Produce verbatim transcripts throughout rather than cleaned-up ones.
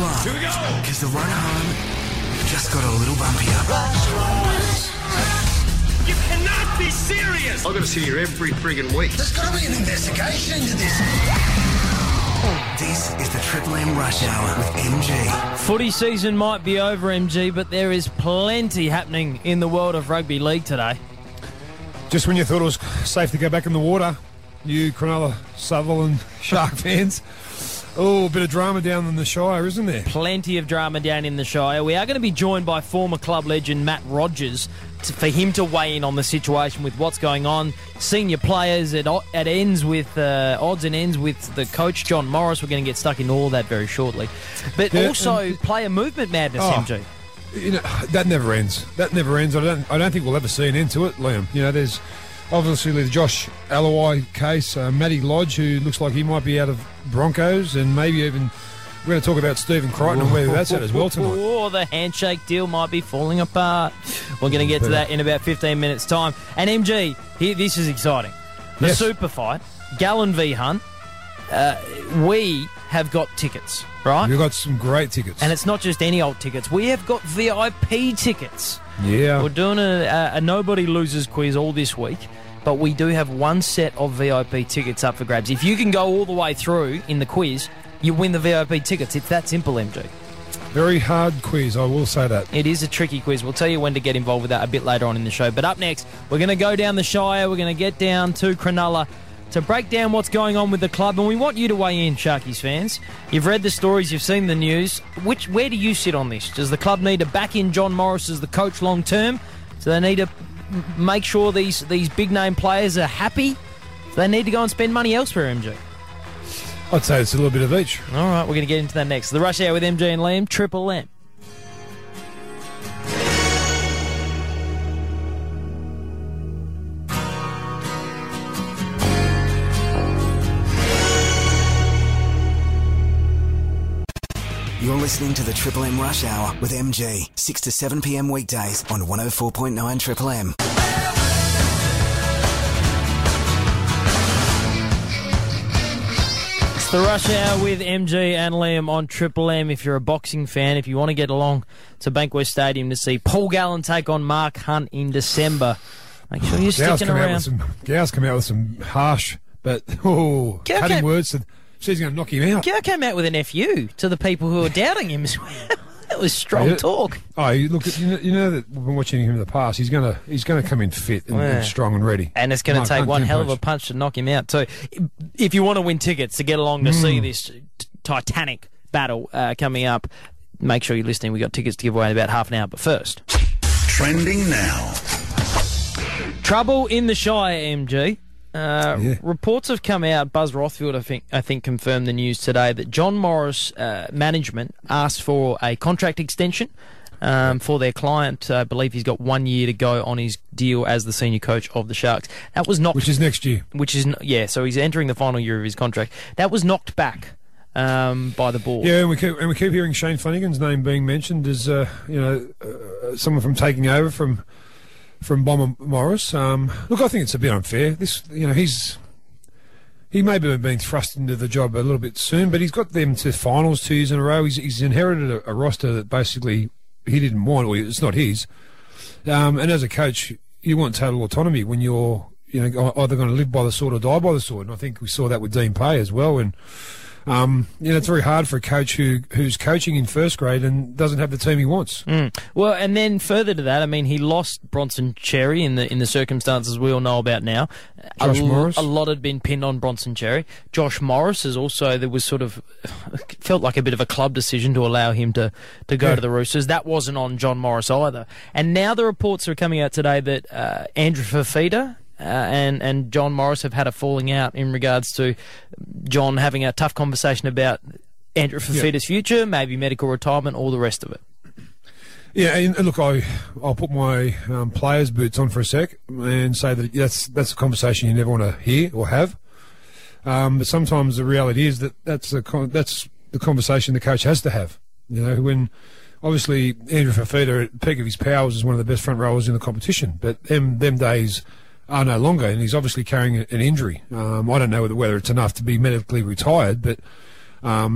buckle up. Here we go. Because the run home just got a little bumpier. You cannot be serious. I've got to see you every friggin' week. There's got to be an investigation into this. This is the Triple M Rush Hour with M G. Footy season might be over, M G, but there is plenty happening in the world of rugby league today. Just when you thought it was safe to go back in the water, you Cronulla, Sutherland, Shark fans. Oh, a bit of drama down in the Shire, isn't there? Plenty of drama down in the Shire. We are going to be joined by former club legend Matt Rogers to, for him to weigh in on the situation with what's going on. Senior players at at ends with uh, odds and ends with the coach John Morris. We're going to get stuck into all that very shortly. But Yeah, also and- player movement madness, Oh. M G. You know, that never ends. That never ends. I don't. I don't think we'll ever see an end to it, Liam. You know, there's obviously the Josh Alloway case, uh, Matty Lodge, who looks like he might be out of Broncos, and maybe even we're going to talk about Stephen Crichton and where that's at as well tonight. Or the handshake deal might be falling apart. We're going to get to that in about fifteen minutes' time. And M G, here, this is exciting. The Yes. super fight, Gallen v Hunt. Uh, we have got tickets, right? We've got some great tickets. And it's not just any old tickets. We have got V I P tickets. yeah. We're doing a, a, a nobody loses quiz all this week, but we do have one set of V I P tickets up for grabs. If you can go all the way through in the quiz, you win the V I P tickets. It's that simple, M G. Very hard quiz, I will say that. It is a tricky quiz. We'll tell you when to get involved with that a bit later on in the show. But up next, we're going to go down the Shire. We're going to get down to Cronulla to break down what's going on with the club. And we want you to weigh in, Sharkies fans. You've read the stories, you've seen the news. Which, where do you sit on this? Does the club need to back in John Morris as the coach long term? Do they need to m- make sure these, these big-name players are happy? Do they need to go and spend money elsewhere, M G? I'd say it's a little bit of each. All right, we're going to get into that next. The Rush Hour with M G and Liam, Triple M. You're listening to the Triple M Rush Hour with M G. six to seven p.m. weekdays on one oh four point nine Triple M. It's the Rush Hour with M G and Liam on Triple M. If you're a boxing fan, if you want to get along to Bankwest Stadium to see Paul Gallen take on Mark Hunt in December, make sure you're Gow's sticking come out around. with some. Gow's come out with some harsh, but oh, Gow cutting came- words. That she's going to knock him out. Gow came out with an F U to the people who are doubting him as well. That was strong Yeah. talk. Oh, you look at you know, you know that we've been watching him in the past. He's gonna he's gonna come in fit and, Yeah. and strong and ready. And it's going to Mark take Hunt one can hell of a punch. punch to knock him out too. If you want to win tickets to get along to see this t- titanic battle uh, coming up, make sure you're listening. We've got tickets to give away in about half an hour. But first, Trending now. trouble in the Shire, M G. Uh, Yeah. Reports have come out. Buzz Rothfield, I think, I think, confirmed the news today that John Morris uh, management asked for a contract extension um, for their client. I believe he's got one year to go on his deal as the senior coach of the Sharks. That was knocked, Which is next year. which is n- yeah. So he's entering the final year of his contract. That was knocked back um, by the board. Yeah, and we keep and we keep hearing Shane Flanagan's name being mentioned as uh, you know uh, someone from taking over from from Bomber Morris. Um, look, I think it's a bit unfair. This, you know, he's he may have been thrust into the job a little bit soon, but he's got them to finals two years in a row. He's, he's inherited a, a roster that basically he didn't want, or it's not his. Um, and as a coach, you want total autonomy when you're you know either going to live by the sword or die by the sword. And I think we saw that with Dean Pay as well. And Um, you know, it's very hard for a coach who who's coaching in first grade and doesn't have the team he wants. Mm. Well, and then further to that, I mean, he lost Bronson Cherry in the in the circumstances we all know about now. Josh a, Morris. A lot had been pinned on Bronson Cherry. Josh Morris is also, there was sort of, felt like a bit of a club decision to allow him to, to go Yeah. to the Roosters. That wasn't on John Morris either. And now the reports are coming out today that uh, Andrew Fafita Uh, and, and John Morris have had a falling out in regards to John having a tough conversation about Andrew Fafita's future, maybe medical retirement, all the rest of it. Yeah, and look, I, I'll put my um, players' boots on for a sec and say that that's that's a conversation you never want to hear or have. Um, but sometimes the reality is that that's the con- that's the conversation the coach has to have. You know, when obviously Andrew Fafita at the peak of his powers is one of the best front rowers in the competition, but them them days are no longer, and he's obviously carrying an injury. Um, I don't know whether, whether it's enough to be medically retired, but um,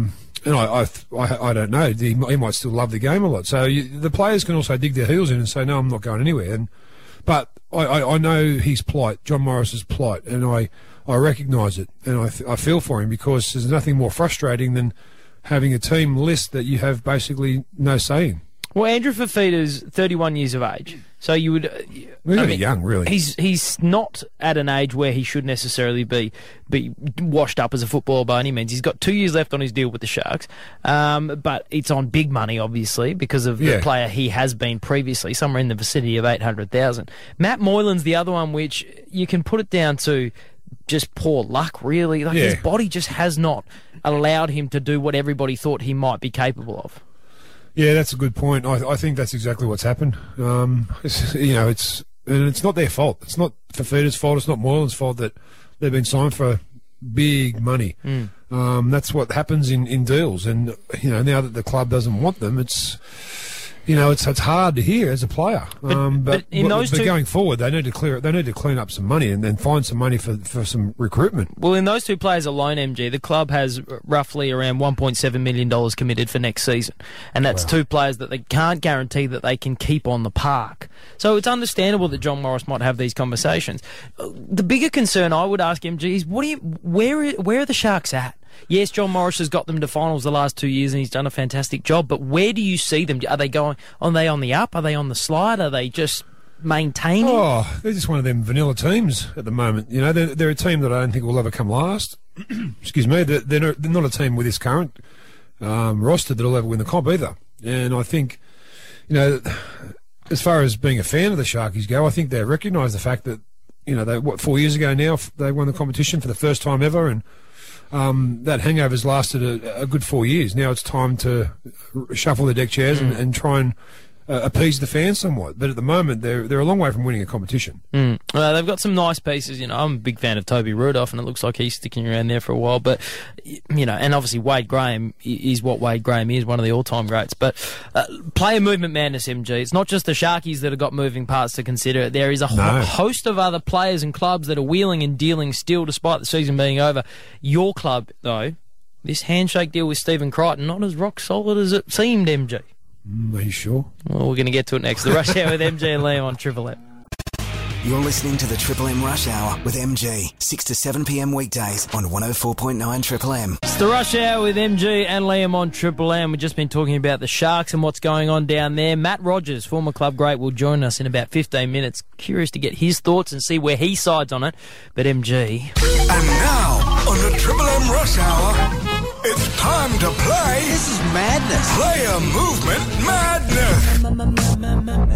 and I, I, I, I don't know. He, he might still love the game a lot. So you, the players can also dig their heels in and say, "No, I'm not going anywhere." And but I, I, I know his plight, John Morris's plight, and I, I recognise it, and I, I feel for him, because there's nothing more frustrating than having a team list that you have basically no say in. Well, Andrew Fifita's thirty-one years of age, so you would. Uh, He's I mean, young, really. He's he's not at an age where he should necessarily be be washed up as a footballer by any means. He's got two years left on his deal with the Sharks, um, but it's on big money, obviously, because of yeah. the player he has been previously, somewhere in the vicinity of eight hundred thousand. Matt Moylan's the other one, which you can put it down to just poor luck, really. Like yeah. his body just has not allowed him to do what everybody thought he might be capable of. Yeah, that's a good point. I, I think that's exactly what's happened. Um, it's, you know, it's and it's not their fault. It's not Fifita's fault. It's not Moylan's fault that they've been signed for big money. Mm. Um, that's what happens in, in deals. And you know, now that the club doesn't want them, it's you know, it's it's hard to hear as a player. But, um, but, but in but, those but two... going forward, they need to clear. They need to clean up some money and then find some money for, for some recruitment. Well, in those two players alone, M G, the club has roughly around one point seven million dollars committed for next season, and that's wow. two players that they can't guarantee that they can keep on the park. So it's understandable that John Morris might have these conversations. The bigger concern I would ask M G is, what do you, where where are the Sharks at? Yes, John Morris has got them to finals the last two years and he's done a fantastic job, but where do you see them? Are they going, are they on the up? Are they on the slide? Are they just maintaining? Oh, they're just one of them vanilla teams at the moment. You know, they're, they're a team that I don't think will ever come last. Excuse me. They're, they're, not, they're not a team with this current um, roster that'll ever win the comp either. And I think, you know, as far as being a fan of the Sharkies go, I think they recognise the fact that, you know, they, what, four years ago now, they won the competition for the first time ever, and Um, that hangover's lasted a, a good four years. Now it's time to shuffle the deck chairs mm. and, and try and uh, appease the fans somewhat. But at the moment, they're they're a long way from winning a competition. Mm. Well, they've got some nice pieces. You know, I'm a big fan of Toby Rudolph, and it looks like he's sticking around there for a while. But you know, and obviously Wade Graham is what Wade Graham is, one of the all-time greats. But uh, player movement madness, M G. It's not just the Sharkies that have got moving parts to consider. There is a no. ho- host of other players and clubs that are wheeling and dealing still, despite the season being over. Your club, though, this handshake deal with Stephen Crichton, not as rock solid as it seemed, M G. Mm, are you sure? Well, we're going to get to it next. The Rush Hour with M G and Liam on Triple M. You're listening to the Triple M Rush Hour with M G, six to seven p m weekdays on one oh four point nine Triple M. It's the Rush Hour with M G and Liam on Triple M. We've just been talking about the Sharks and what's going on down there. Matt Rogers, former club great, will join us in about fifteen minutes. Curious to get his thoughts and see where he sides on it. But M G... And now, on the Triple M Rush Hour, it's time to play... This is madness. Player Movement Madness.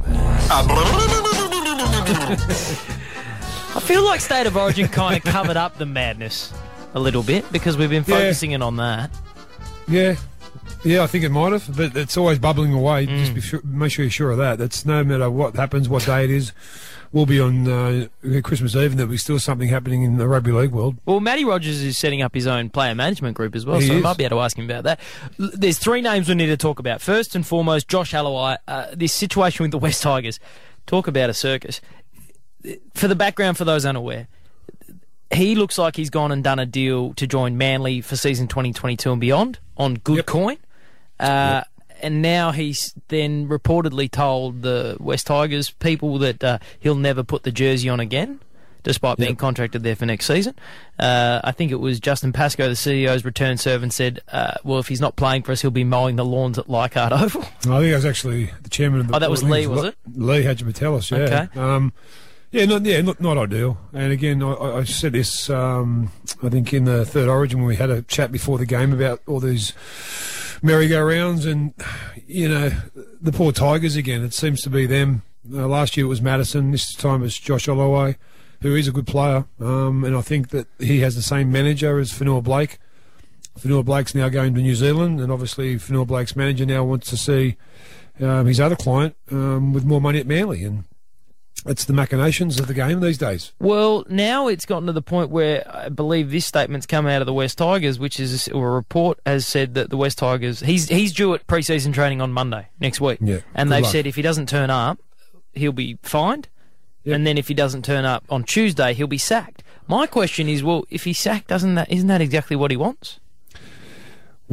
I feel like State of Origin kind of covered up the madness a little bit because we've been focusing yeah. in on that. Yeah. Yeah, I think it might have, but it's always bubbling away. Mm. Just be sure, make sure you're sure of that. That's no matter what happens, what day it is. We'll be on uh, Christmas Eve, and there'll be still something happening in the rugby league world. Well, Matty Rogers is setting up his own player management group as well, he so is. I might be able to ask him about that. L- There's three names we need to talk about. First and foremost, Josh Alloway. Uh, this situation with the West Tigers. Talk about a circus. For the background, for those unaware, he looks like he's gone and done a deal to join Manly for season twenty twenty-two and beyond on good yep. coin. Uh, yep. And now he's then reportedly told the West Tigers people that uh, he'll never put the jersey on again, despite being yep. contracted there for next season. Uh, I think it was Justin Pascoe, the C E O's return servant, said, uh, well, if he's not playing for us, he'll be mowing the lawns at Leichhardt Oval. I think that was actually the chairman of the... Oh, that was Lee, was it? Lee Hadjimetelis, yeah. Okay. Um, yeah, not, yeah not, not ideal. And again, I, I said this, um, I think, in the third Origin when we had a chat before the game about all these merry-go-rounds and, you know, the poor Tigers again. It seems to be them. Uh, last year it was Madison. This time it's Josh Alloway, who is a good player. Um, and I think that he has the same manager as Fanua Blake. Fanua Blake's now going to New Zealand, and obviously Fanua Blake's manager now wants to see um, his other client um, with more money at Manly. And it's the machinations of the game these days. Well, now it's gotten to the point where I believe this statement's come out of the West Tigers, which is a report has said that the West Tigers, he's he's due at pre-season training on Monday next week, yeah, and they've luck. said if he doesn't turn up, he'll be fined, yep. and then if he doesn't turn up on Tuesday, he'll be sacked. My question is, well, if he's sacked, doesn't that isn't that exactly what he wants?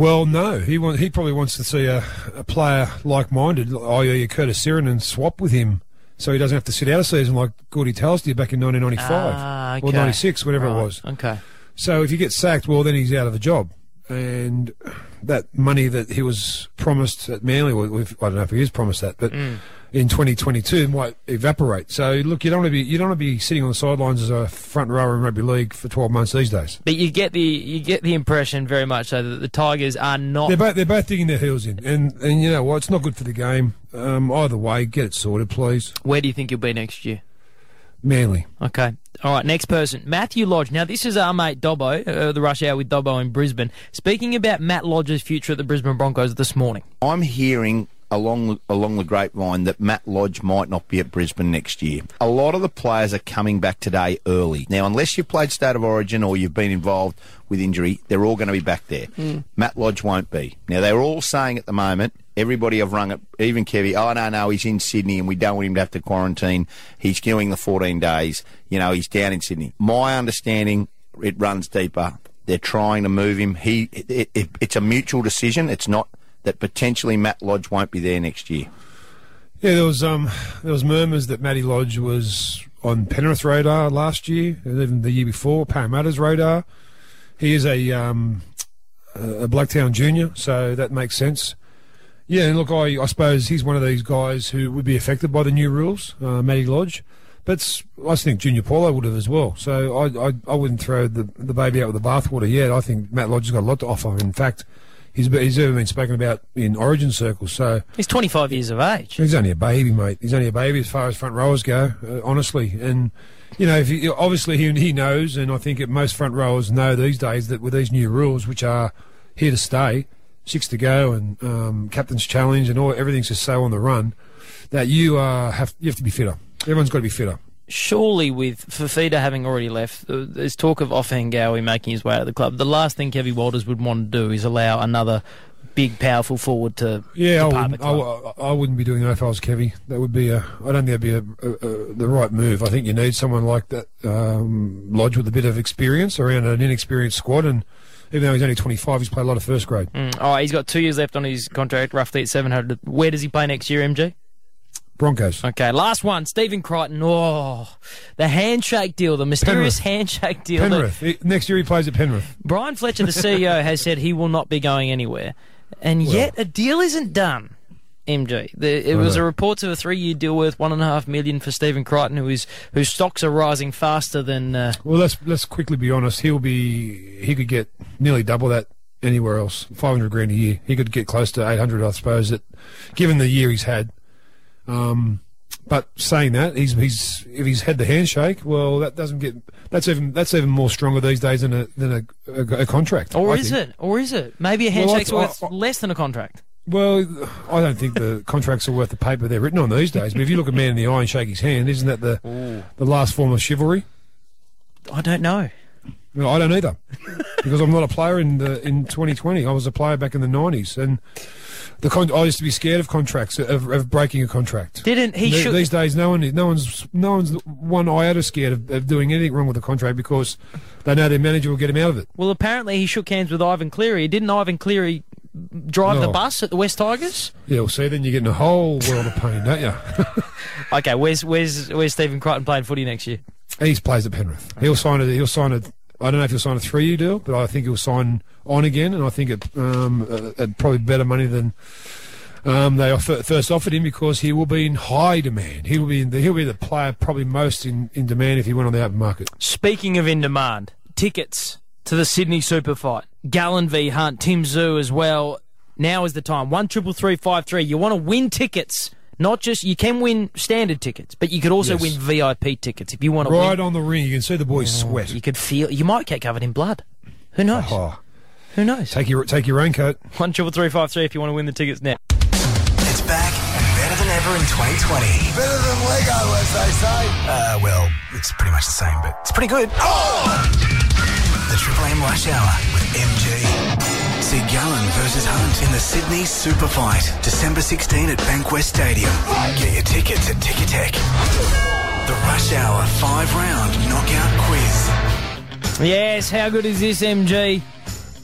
Well, no. He want, he probably wants to see a, a player like-minded, that is. Curtis Sirenin, swap with him so he doesn't have to sit out a season like Gordy Tales did back in nineteen ninety-five ah, okay. or ninety-six, whatever right. it was. Okay. So if you get sacked, well, then he's out of a job. And that money that he was promised at Manly, well, I don't know if he is promised that, but mm. in twenty twenty-two might evaporate. So look, you don't want to be you don't want to be sitting on the sidelines as a front rower in rugby league for twelve months these days. But you get the you get the impression very much so that the Tigers are not. They're both they're both digging their heels in, and and you know what? It's not good for the game. Um, either way, get it sorted, please. Where do you think you'll be next year? Manly. Okay. All right, next person. Matthew Lodge. Now, this is our mate Dobbo, uh, the Rush Hour with Dobbo in Brisbane, speaking about Matt Lodge's future at the Brisbane Broncos this morning. I'm hearing along along the grapevine that Matt Lodge might not be at Brisbane next year. A lot of the players are coming back today early. Now, unless you've played State of Origin or you've been involved with injury, they're all going to be back there. Mm. Matt Lodge won't be. Now, they're all saying at the moment, everybody I've rung it, even Kevy, oh, no, no, he's in Sydney and we don't want him to have to quarantine. He's doing the fourteen days. You know, he's down in Sydney. My understanding, it runs deeper. They're trying to move him. He, it, it, it's a mutual decision. It's not that potentially Matt Lodge won't be there next year. Yeah, there was um, there was murmurs that Matty Lodge was on Penrith radar last year, and even the year before, Parramatta's radar. He is a um, a Blacktown junior, so that makes sense. Yeah, and look, I, I suppose he's one of these guys who would be affected by the new rules, uh, Matty Lodge. But I think Junior Paulo would have as well. So I I, I wouldn't throw the, the baby out with the bathwater yet. I think Matt Lodge has got a lot to offer. In fact, he's, he's ever been spoken about in Origin circles. So he's twenty-five years of age. He's only a baby, mate. He's only a baby as far as front rowers go, uh, honestly. And, you know, if he, obviously he, he knows, and I think that most front rowers know these days that with these new rules, which are here to stay, six to go, and um, captain's challenge, and all everything's just so on the run, that you uh, have you have to be fitter. Everyone's got to be fitter. Surely, with Fafita having already left, there's talk of Offengawi making his way out of the club. The last thing Kevy Walters would want to do is allow another big, powerful forward to yeah. depart I wouldn't, the club. I, I wouldn't be doing that if I was Kevy. That would be a. I don't think that'd be a, a, a, the right move. I think you need someone like that, um, Lodge, with a bit of experience around an inexperienced squad. And even though he's only twenty-five, he's played a lot of first grade. Mm. Oh, he's got two years left on his contract, roughly at seven hundred. Where does he play next year, M G? Broncos. Okay, last one, Stephen Crichton. Oh, the handshake deal, the mysterious Penrith. handshake deal. Penrith. He, next year he plays at Penrith. Brian Fletcher, the C E O, has said he will not be going anywhere. And Well. yet a deal isn't done, M G. The, it was a reports of a three-year deal worth one and a half million for Stephen Crichton, who is whose stocks are rising faster than. Uh, Well, let's let's quickly be honest. He'll be he could get nearly double that anywhere else. Five hundred grand a year. He could get close to eight hundred, I suppose. That, given the year he's had. Um, but saying that, he's he's if he's had the handshake, well, that doesn't get that's even that's even more stronger these days than a than a, a, a contract. or I is think. it? Or is it? Maybe a Well, I handshake's th- I- worth I- less than a contract. Well, I don't think the contracts are worth the paper they're written on these days. But if you look a man in the eye and shake his hand, isn't that the Ooh. the last form of chivalry? I don't know. Well, I don't either, because I'm not a player in the in twenty twenty. I was a player back in the nineties, and the con- I used to be scared of contracts, of, of breaking a contract. Didn't he? The- shook- These days, no one, no one's, no one's one iota scared of, of doing anything wrong with the contract because they know their manager will get him out of it. Well, apparently he shook hands with Ivan Cleary. Didn't Ivan Cleary drive the No. bus at the West Tigers? Yeah, well, see, then you're getting a whole world of pain, don't you? Okay, where's where's where's Stephen Crichton playing footy next year? He plays at Penrith. He'll sign a, he'll sign a. I don't know if he'll sign a three-year deal, but I think he'll sign on again, and I think it um, at, at probably better money than um, they offer, first offered him, because he will be in high demand. He will be in the, he'll be the player probably most in, in demand if he went on the open market. Speaking of in demand, tickets to the Sydney Super Fight, Gallen v Hunt, Tim Zoo as well. Now is the time. One triple three five three. You want to win tickets. Not just, you can win standard tickets, but you could also Yes. win V I P tickets if you want to Right win. on the ring, you can see the boys sweat. You could feel, you might get covered in blood. Who knows? Oh, Who knows? take your take your raincoat. One triple three five three if you want to win the tickets now. It's back and better than ever in twenty twenty. Better than Lego, as they say. Uh, well, it's pretty much the same, but it's pretty good. Oh! The Triple M Rush Hour with M G. See Gallen versus Hunt in the Sydney Super Fight, December sixteenth at Bankwest Stadium. Get your tickets at Ticketek. The Rush Hour five-round knockout quiz. Yes, how good is this, M G?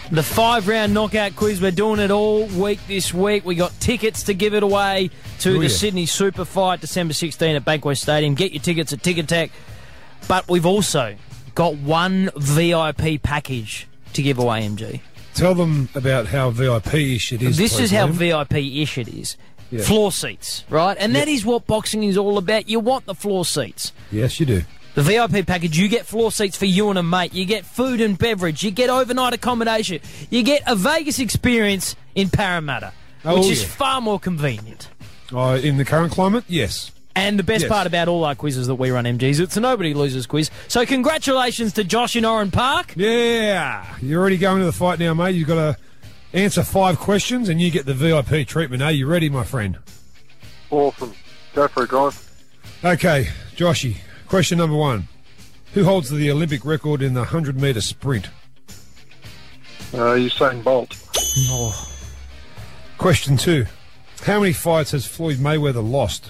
The five-round knockout quiz. We're doing it all week this week. We got tickets to give it away to Oh, the yeah. Sydney Super Fight, December sixteenth at Bankwest Stadium. Get your tickets at Ticketek. But we've also got one V I P package to give away, M G. Tell them about how V I P-ish it is. This please, is how Liam. V I P-ish it is. Yeah. Floor seats, right? And that is what boxing is all about. You want the floor seats. Yes, you do. The V I P package, you get floor seats for you and a mate. You get food and beverage. You get overnight accommodation. You get a Vegas experience in Parramatta, Oh, which is yeah. far more convenient. Oh, in the current climate, yes. And the best Yes. part about all our quizzes that we run, M Gs, it's a nobody loses quiz. So congratulations to Josh in Oran Park. Yeah. You're already going to the fight now, mate. You've got to answer five questions and you get the V I P treatment. Are you ready, my friend? Awesome. Go for it, guys. Okay, Joshy. Question number one. Who holds the Olympic record in the one hundred metre sprint? Uh, Usain Bolt. Oh, Question two. How many fights has Floyd Mayweather lost?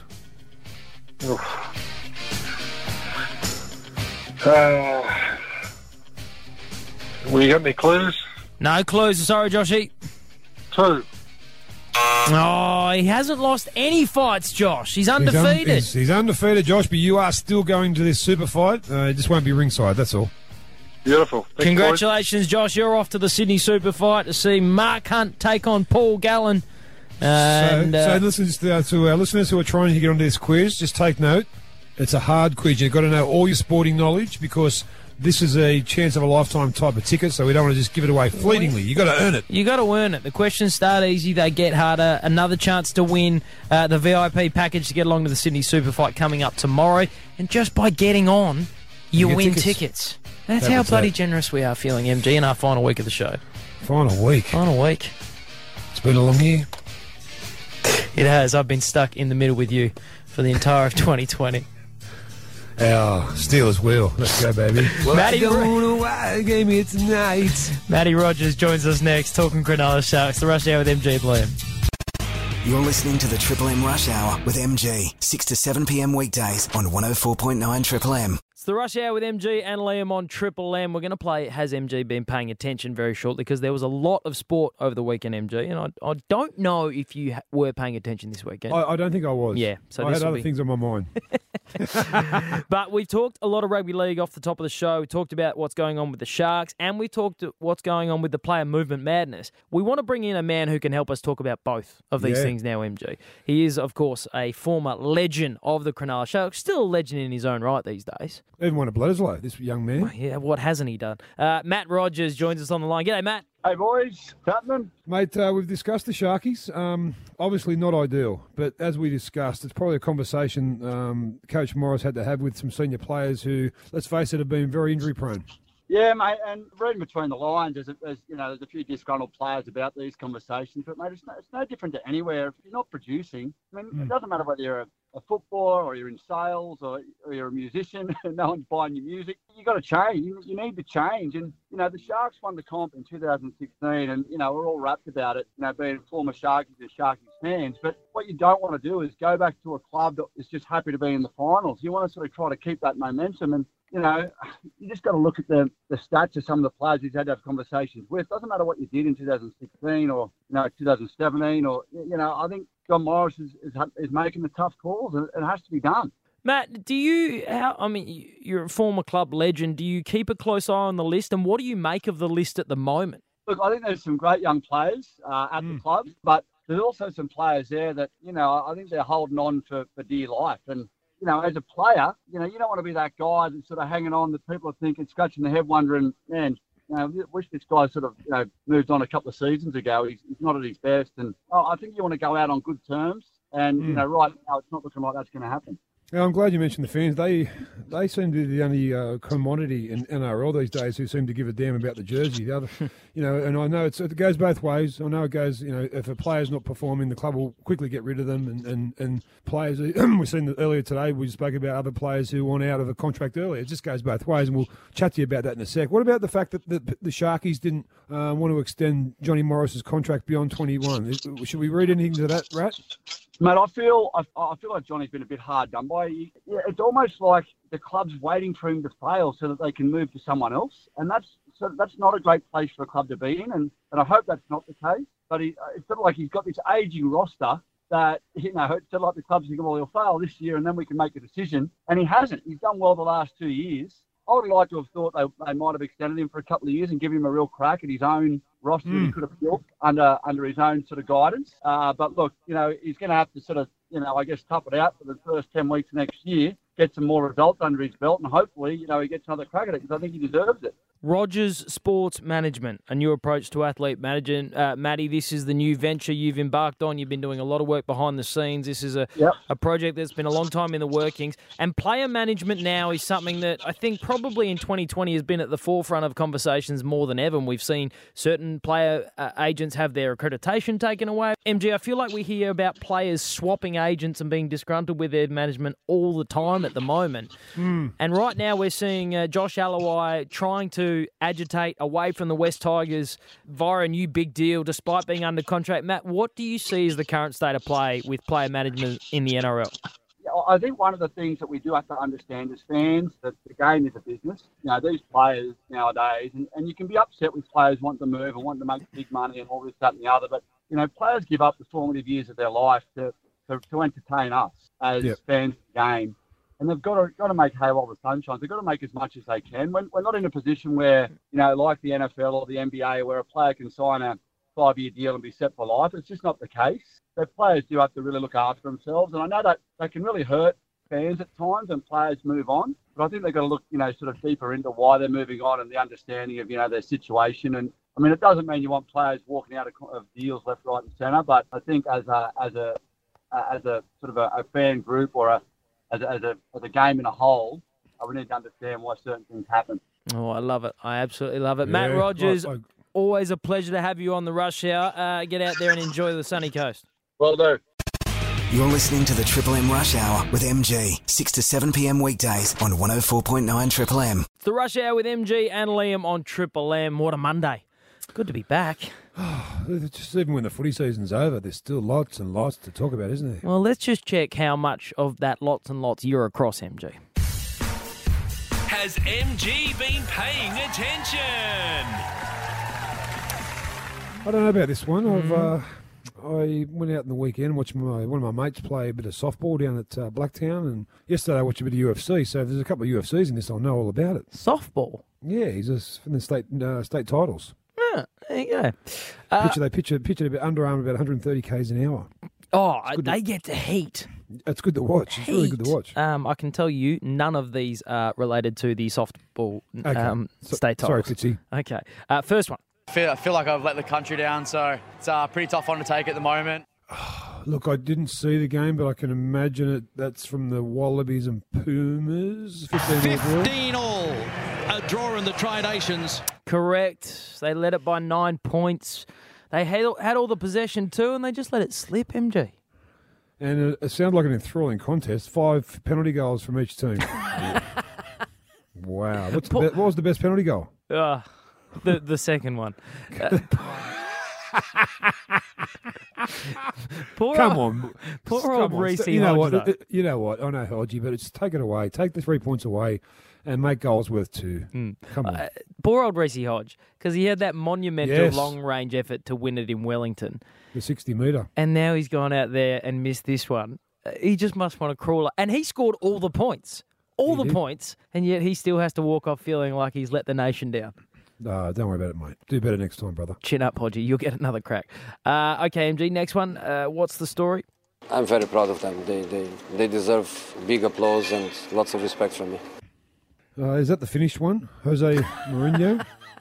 Uh, will you got any clues? no clues. Sorry, Joshy. Two. Oh, he hasn't lost any fights, Josh. He's He's, un- undefeated. he's, he's undefeated, Josh, but you are still going to this super fight. Uh, it just won't be ringside, that's all. Beautiful. Thanks, boys. Congratulations, Josh. You're off to the Sydney Super Fight to see Mark Hunt take on Paul Gallen. And, so, uh, so listen to, uh, to our listeners who are trying to get onto this quiz, just take note. It's a hard quiz. You've got to know all your sporting knowledge because this is a chance of a lifetime type of ticket, so we don't want to just give it away fleetingly. You've got to earn it. you got to earn it. The questions start easy, they get harder. Another chance to win uh, the V I P package to get along to the Sydney Super Fight coming up tomorrow. And just by getting on, you, You get win tickets. tickets. That's That how was bloody that. generous we are feeling, M G, in our final week of the show. Final week. Final week. It's been a long year. It has. I've been stuck in the middle with you for the entire of twenty twenty. Our Steelers wheel. Let's go, baby. Matty, know why gave me tonight. Matty Rogers joins us next, talking Cronulla Sharks. The Rush Hour with M G and Liam. You're listening to the Triple M Rush Hour with M G, six to seven p.m. weekdays on one oh four point nine Triple M. It's the Rush Hour with M G and Liam on Triple M. We're going to play Has M G Been Paying Attention very shortly because there was a lot of sport over the weekend, M G, and I, I don't know if you ha- were paying attention this weekend. I, I don't think I was. Yeah, so I this had will other be- things on my mind. But we've talked a lot of rugby league off the top of the show. We talked about what's going on with the Sharks, and we talked what's going on with the player movement madness. We want to bring in a man who can help us talk about both of these Yeah. things now, M G. He is, of course, a former legend of the Cronulla Sharks, still a legend in his own right these days. Even won a Bledisloe, this young man. Yeah, what hasn't he done? Uh, Matt Rogers joins us on the line. G'day, Matt. Hey, boys. Happening? Mate, uh, we've discussed the Sharkies. Um, obviously not ideal, but as we discussed, it's probably a conversation um, Coach Morris had to have with some senior players who, let's face it, have been very injury prone. Yeah, mate, and reading between the lines, there's, a, there's you know there's a few disgruntled players about these conversations, but mate, it's no, it's no different to anywhere. If you're not producing, I mean, Mm. it doesn't matter whether you're a, a footballer or you're in sales or, or you're a musician and no one's buying your music. You got to change. You, you need to change. And you know, the Sharks won the comp in two thousand sixteen, and you know we're all rapt about it. You know, being former Sharkies and Sharkies fans, but what you don't want to do is go back to a club that is just happy to be in the finals. You want to sort of try to keep that momentum and. You know, you just got to look at the, the stats of some of the players he's had to have conversations with. Doesn't matter what you did in two thousand sixteen or, you know, two thousand seventeen or, you know, I think John Morris is, is, is making the tough calls and it has to be done. Matt, do you, how, I mean, you're a former club legend. Do you keep a close eye on the list? And what do you make of the list at the moment? Look, I think there's some great young players uh, at Mm. the club, but there's also some players there that, you know, I think they're holding on for, for dear life. And, you know, as a player, you know, you don't want to be that guy that's sort of hanging on that people are thinking, scratching their head, wondering, man, you know, wish this guy sort of, you know, moved on a couple of seasons ago. He's, he's not at his best. And oh, I think you want to go out on good terms. And, you Mm. know, right now it's not looking like that's going to happen. Yeah, I'm glad you mentioned the fans. They they seem to be the only uh, commodity in N R L these days who seem to give a damn about the jersey. The other, you know, and I know it's, it goes both ways. I know it goes, you know, if a player's not performing, the club will quickly get rid of them. And, and, and players, we've seen that earlier today, we spoke about other players who want out of a contract earlier. It just goes both ways, and we'll chat to you about that in a sec. What about the fact that the, the Sharkies didn't uh, want to extend Johnny Morris's contract beyond twenty-one? Should we read anything to that, Rat? Mate, I feel I, I feel like Johnny's been a bit hard done by. He, yeah, it's almost like the club's waiting for him to fail so that they can move to someone else, and that's so that's not a great place for a club to be in, and, and I hope that's not the case. But he, it's sort of like he's got this ageing roster that, you know, it's sort of like the club's thinking, well, he'll fail this year and then we can make a decision. And he hasn't. He's done well the last two years. I would like to have thought they, they might have extended him for a couple of years and given him a real crack at his own roster mm. that he could have built under under his own sort of guidance. Uh, but look, you know, he's going to have to sort of, you know, I guess tough it out for the first ten weeks next year, get some more results under his belt, and hopefully, you know, he gets another crack at it because I think he deserves it. Rogers Sports Management, a new approach to athlete management. Uh, Matty, this is the new venture you've embarked on. You've been doing a lot of work behind the scenes. This is a, yep. a project that's been a long time in the workings. And player management now is something that I think probably in twenty twenty has been at the forefront of conversations more than ever. And we've seen certain player uh, agents have their accreditation taken away. M G, I feel like we hear about players swapping agents and being disgruntled with their management all the time at the moment. Mm. And right now we're seeing uh, Josh Alloway trying to agitate away from the West Tigers via a new big deal despite being under contract. Matt, what do you see as the current state of play with player management in the N R L? Yeah, I think one of the things that we do have to understand as fans, that the game is a business. You know, these players nowadays, and, and you can be upset with players wanting to move and wanting to make big money and all this, that and the other, but, you know, players give up the formative years of their life to, to, to entertain us as yep. fans of the game. And they've got to got to make hay while the sun shines. They've got to make as much as they can. We're, we're not in a position where, you know, like the N F L or the N B A, where a player can sign a five-year deal and be set for life. It's just not the case. So players do have to really look after themselves. And I know that that can really hurt fans at times when players move on. But I think they've got to look, you know, sort of deeper into why they're moving on and the understanding of, you know, their situation. And, I mean, it doesn't mean you want players walking out of, of deals left, right and centre. But I think as a, as a, as a sort of a, a fan group or a, As a, as a as a game in a whole, I would need to understand why certain things happen. Oh, I love it. I absolutely love it. Yeah, Matt Rogers, I, I, always a pleasure to have you on the Rush Hour. Uh, get out there and enjoy the sunny coast. Well do. You're listening to the Triple M Rush Hour with M G, six to seven p.m. weekdays on one oh four point nine Triple M. It's the Rush Hour with M G and Liam on Triple M. What a Monday. Good to be back. just even when the footy season's over, there's still lots and lots to talk about, isn't there? Well, let's just check how much of that lots and lots you're across, M G. Has M G been paying attention? I don't know about this one. I've uh, I went out in the weekend and watched my, one of my mates play a bit of softball down at uh, Blacktown, and yesterday I watched a bit of U F C. So if there's a couple of U F Cs in this, I'll know all about it. Softball? Yeah, he's a, from the state uh, state titles. Yeah, there you go. Uh, Picture, they picture, picture a bit underarm about one hundred thirty kays an hour. Oh, they to, get to heat. It's good to watch. It's heat. really good to watch. Um, I can tell you, none of these are related to the softball okay. um, so, state titles. Sorry, Fitzy. Okay, uh, first one. I feel, I feel like I've let the country down, so it's a pretty tough one to take at the moment. Look, I didn't see the game, but I can imagine it. That's from the Wallabies and Pumas. fifteen all. A draw in the Tri-Nations. Correct. They led it by nine points. They had, had all the possession too, and they just let it slip, M G. And it, it sounded like an enthralling contest. Five penalty goals from each team. Wow. What's the be- what was the best penalty goal? Uh, the, the second one. Uh, poor Come old, on. Poor Come old on. Reece You know Hodge, what? though. It- You know what? I know Hodgie, but it's take it away. Take the three points away and make goals worth two. Mm. Come on. Uh, poor old Reece Hodge, because he had that monumental Yes. long-range effort to win it in Wellington. The sixty metre. And now he's gone out there and missed this one. Uh, he just must want to crawl. And he scored all the points. All He the did. points. And yet he still has to walk off feeling like he's let the nation down. Uh, don't worry about it, mate. Do better next time, brother. Chin up, Hodgie. You'll get another crack. Uh, okay, M G, next one. Uh, what's the story? I'm very proud of them. They, they, they deserve big applause and lots of respect from me. Uh, is that the finished one? Jose Mourinho?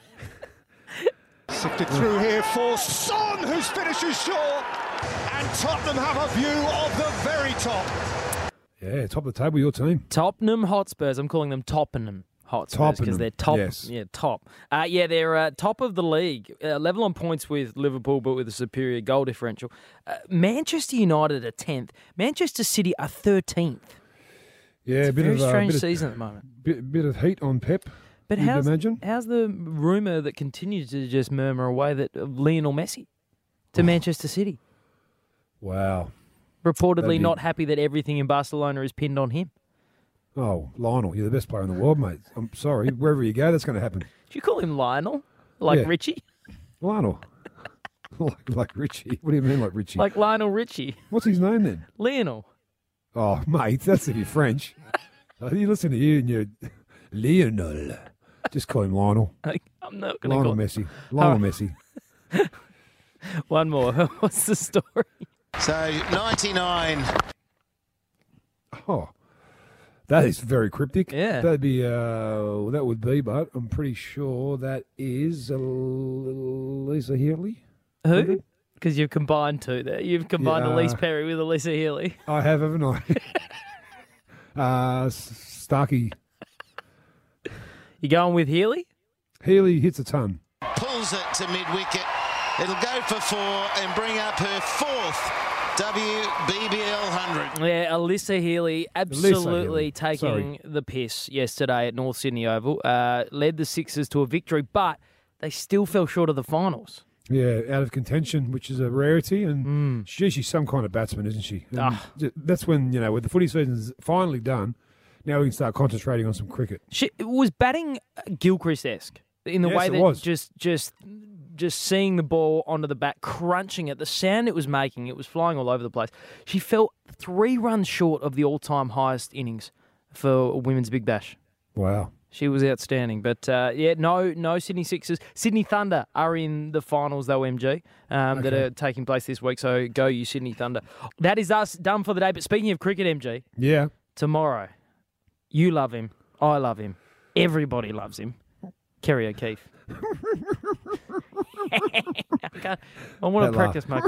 Sifted through here for Son, whose finish is short. And Tottenham have a view of the very top. Yeah, top of the table, your team. Tottenham Hotspurs. I'm calling them Toppenham Hotspurs because Toppenham, they're top. yes. Yeah, top. Uh, yeah, they're uh, top of the league, uh, level on points with Liverpool, but with a superior goal differential. Uh, Manchester United are tenth. Manchester City are thirteenth. Yeah, It's a a bit very of uh, strange bit season of, at the moment. Bit, bit of heat on Pep. But you'd how's, imagine. how's the rumour that continues to just murmur away that of Lionel Messi to Oh. Manchester City? Wow. Reportedly That'd be- not happy that everything in Barcelona is pinned on him. Oh, Lionel, you're the best player in the world, mate. I'm sorry. Wherever you go, that's going to happen. Do you call him Lionel? Like Yeah. Richie? Lionel. like, like Richie. What do you mean like Richie? Like Lionel Richie? What's his name then? Lionel. Oh, mate, that's if you're French. Uh, you listen to you and you're Lionel. Just call him Lionel. I, I'm not going to Lionel call Messi. Lionel Oh. Messi. One more. What's the story? So, ninety-nine. Oh, that is very cryptic. Yeah. That'd be, uh, that would be, but I'm pretty sure that is uh, Lisa Healy. Who? Because you've combined two there. You've combined Yeah. Elise Perry with Alyssa Healy. I have, haven't I? uh, S- Starkey. You going with Healy? Healy hits a ton. Pulls it to mid-wicket. It'll go for four and bring up her fourth W B B L one hundred. Yeah, Alyssa Healy absolutely Healy. taking Sorry. the piss yesterday at North Sydney Oval. Uh, led the Sixers to a victory, but they still fell short of the finals. Yeah, out of contention, which is a rarity. And Mm. she, she's some kind of batsman, isn't she? And Ah. j- That's when, you know, with the footy season's finally done, now we can start concentrating on some cricket. She was batting Gilchrist-esque in the Yes, way it that was. just just just seeing the ball onto the bat, crunching it, the sound it was making, it was flying all over the place. She fell three runs short of the all-time highest innings for a women's Big Bash. Wow. She was outstanding. But, uh, yeah, no no Sydney Sixers. Sydney Thunder are in the finals, though, M G, um, that Okay. are taking place this week. So go you, Sydney Thunder. That is us done for the day. But speaking of cricket, M G, Yeah. tomorrow, you love him. I love him. Everybody loves him. Kerry O'Keefe. I, can't- I want That to practice my...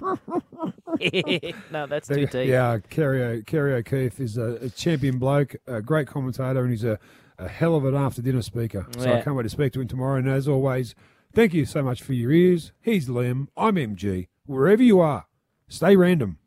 no, that's too deep. Yeah, Kerry, O- Kerry O'Keefe is a, a champion bloke, a great commentator, and he's a, a hell of an after-dinner speaker. So I Yeah. can't wait to speak to him tomorrow. And as always, thank you so much for your ears. He's Liam. I'm M G. Wherever you are, stay random.